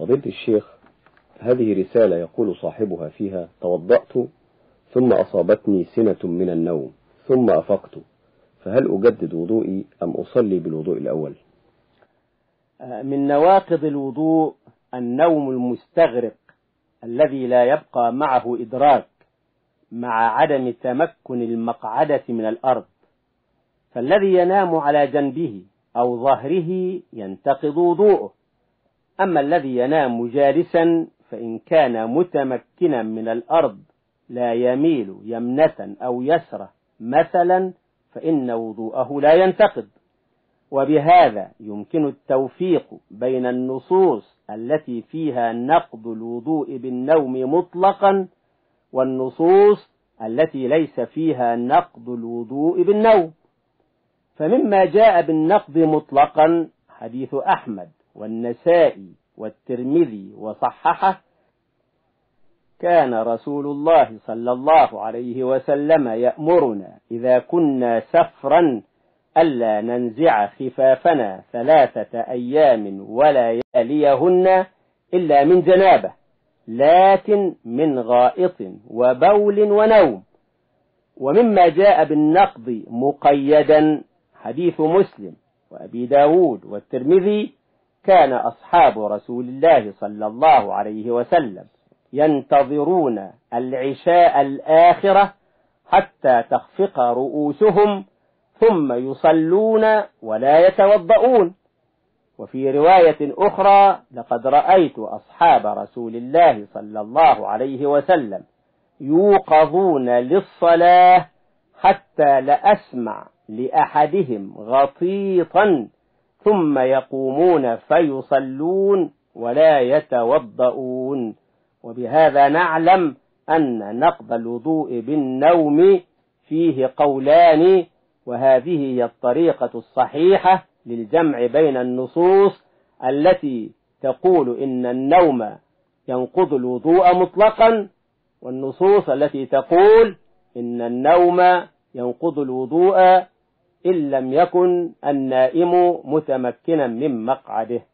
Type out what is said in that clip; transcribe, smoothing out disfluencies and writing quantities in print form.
فضيلة الشيخ، هذه رسالة يقول صاحبها فيها: توضأت ثم أصابتني سنة من النوم ثم أفقت، فهل أجدد وضوئي أم أصلي بالوضوء الأول؟ من نواقض الوضوء النوم المستغرق الذي لا يبقى معه إدراك مع عدم تمكن المقعدة من الأرض، فالذي ينام على جنبه أو ظهره ينتقض وضوءه. أما الذي ينام جالسا فإن كان متمكنا من الأرض لا يميل يمنة أو يسرة مثلا فإن وضوءه لا ينتقض. وبهذا يمكن التوفيق بين النصوص التي فيها نقض الوضوء بالنوم مطلقا والنصوص التي ليس فيها نقض الوضوء بالنوم. فمما جاء بالنقض مطلقا حديث أحمد والنسائي والترمذي وصححه: كان رسول الله صلى الله عليه وسلم يأمرنا إذا كنا سفرا ألا ننزع خفافنا 3 أيام ولا يليهن إلا من جنابه، لكن من غائط وبول ونوم. ومما جاء بالنقض مقيدا حديث مسلم وأبي داود والترمذي: كان أصحاب رسول الله صلى الله عليه وسلم ينتظرون العشاء الآخرة حتى تخفق رؤوسهم ثم يصلون ولا يتوضؤون. وفي رواية أخرى: لقد رأيت أصحاب رسول الله صلى الله عليه وسلم يوقظون للصلاة حتى لأسمع لأحدهم غطيطا ثم يقومون فيصلون ولا يتوضؤون. وبهذا نعلم أن نقض الوضوء بالنوم فيه قولان، وهذه هي الطريقة الصحيحة للجمع بين النصوص التي تقول إن النوم ينقض الوضوء مطلقا والنصوص التي تقول إن النوم ينقض الوضوء إن لم يكن النائم متمكنا من مقعده.